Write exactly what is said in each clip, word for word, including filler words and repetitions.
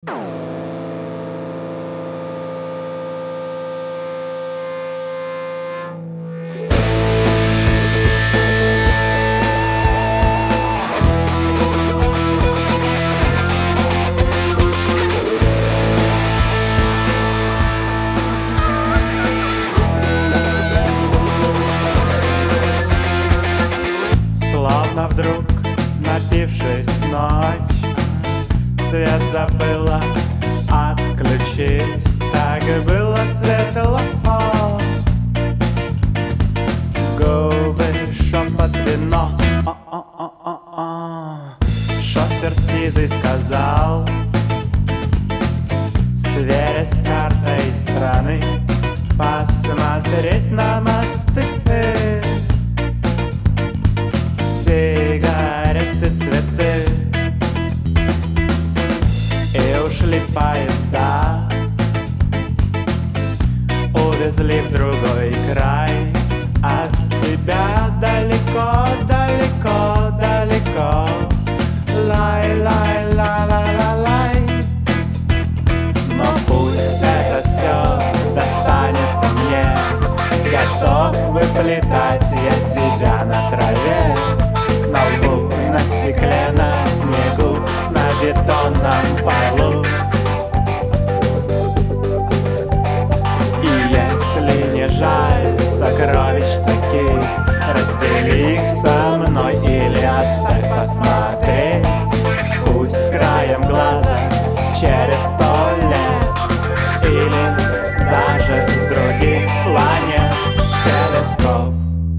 Словно вдруг, напившись ночь, свет забыла отключить. Так было светло, губы, шепот, вино. О-о-о-о-о. Шофер сизый сказал, сверясь с картой страны, посмотреть на мосты, сигареты, цветы. И ушли поезда, увезли в другой край. От тебя далеко, далеко, далеко. Лай, лай, ла, ла, ла, лай. Но пусть это все достанется мне. Готов выплетать я тебя на траве, на лбу, на стекле, на снегу, на бетонном полу. И если не жаль сокровищ таких, раздели их со мной или оставь посмотреть. Пусть краем глаза через сто лет или даже с других планет телескоп.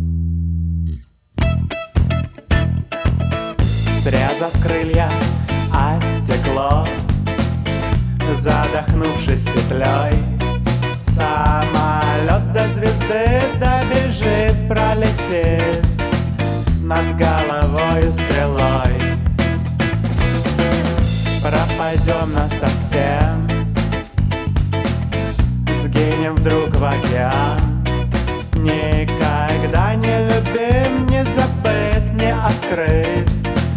Срезав крылья о стекло, задохнувшись петлей, самолет до звезды добежит, пролетит над головою стрелой. Пропадем насовсем, сгинем вдруг в океан. Никогда не любим, не забыть, не открыть.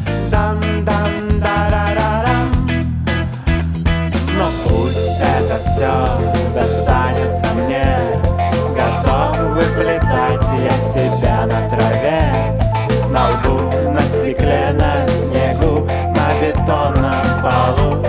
Дам-дам-да-ра-ра-рам. Но пусть это все достанется мне. Готов выплетать я тебя на траве, на лбу, на стекле, на снегу, на бетонном полу.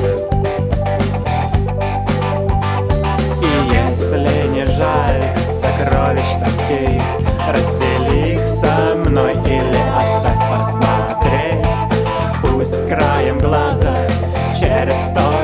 И если не жаль сокровищ таких, раздели их со мной или оставь посмотреть. Пусть краем глаза через сто